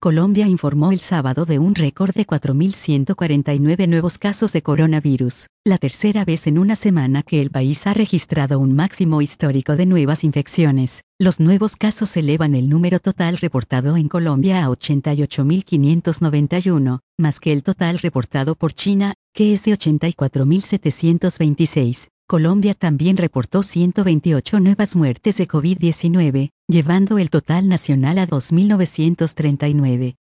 Colombia informó el sábado de un récord de 4.149 nuevos casos de coronavirus, la tercera vez en una semana que el país ha registrado un máximo histórico de nuevas infecciones. Los nuevos casos elevan el número total reportado en Colombia a 88.591, más que el total reportado por China, que es de 84.726. Colombia también reportó 128 nuevas muertes de COVID-19, llevando el total nacional a 2.939.